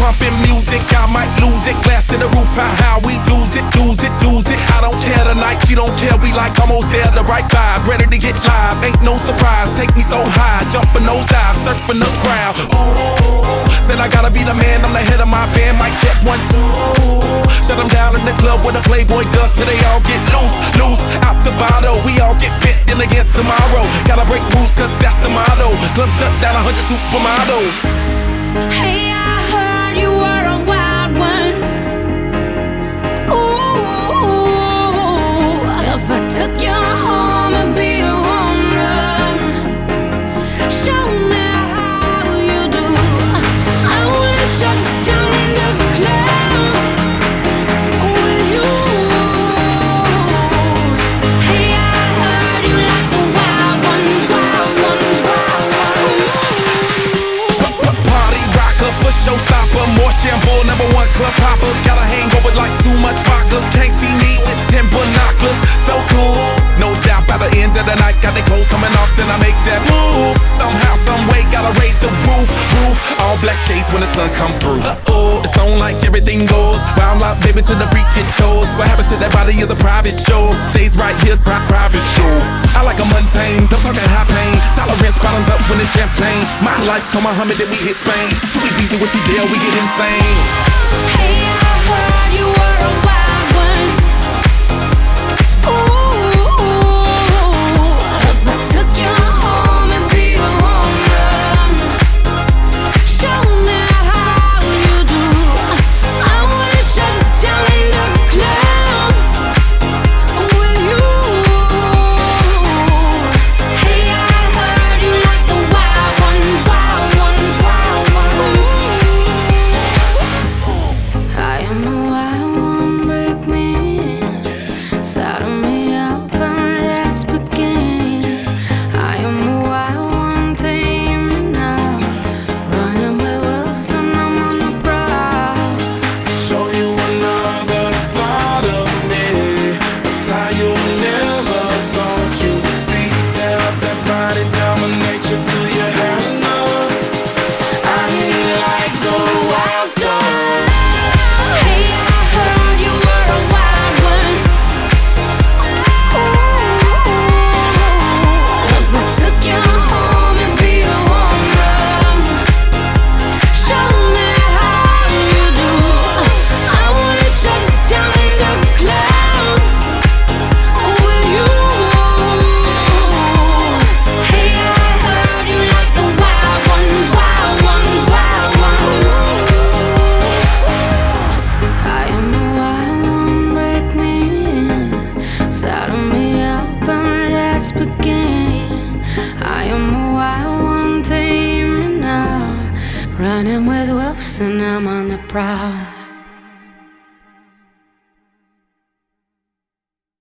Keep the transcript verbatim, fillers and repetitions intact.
pumping music, I might lose it. Glass to the roof, how, how we lose it, lose it, lose it. I don't care tonight, she don't care. We like almost there, the right vibe, ready to get live. Ain't no surprise, take me so high, jumping those dives, surfing the crowd. Ooh, said I gotta be the man, I'm the head of my band. Mic check one, two. Shut them down in the club where the Playboy does till they all get loose, loose out the bottle. We all get fit in again tomorrow. Gotta break rules, cause that's the motto. Club shut down, a hundred supermodels. Hey, I heard you were a wild one. Ooh, if I took you home and be a home run, show me how you do. I wanna shut down the club with you. Hey, I heard you like the wild ones, wild ones, wild ones. Party rocker for showstopper, more shampoo, number one club hopper. Got a hangover like too much vodka. Can't see me with ten binoculars. So cool, no doubt by the end of the night, got the clothes coming off, then I make that move. Somehow, some way, gotta raise the roof, roof. All black shades when the sun come through. Uh-oh, it's on like everything goes. Wild out, baby, to the freak it shows. What happens to that body is a private show. Stays right here, pri private show. I like a mundane, don't talk that high pain. Tolerance bottoms up when it's champagne. My life, come Muhammad, then we hit Spain. Too easy with you there, we get insane. Hey, I heard you were a wild one. Ooh, if I took you home and be a home run, show me how you do. I wanna shut down the club with you. Hey, I heard you like the wild ones, wild ones, wild ones. I am the wild one, break me in, saddle me up and let's begin. I am the wild one, tame me now, running with wolves and I'm on the prowl. Show you another side of me, a side you never thought you would see. Tear up that body, dominate you till you had enough. I hear you like the wild stuff. Hey, I heard you were a wild one. Ooh, if I took you home and be a home run, show me how you do. I wanna shut down the club with you. Hey, I heard you like the wild ones, wild ones, wild ones. I am the wild one, break me in, saddle me up and let's begin. I am the wild one, tame me now, running with wolves and I'm on the prowl.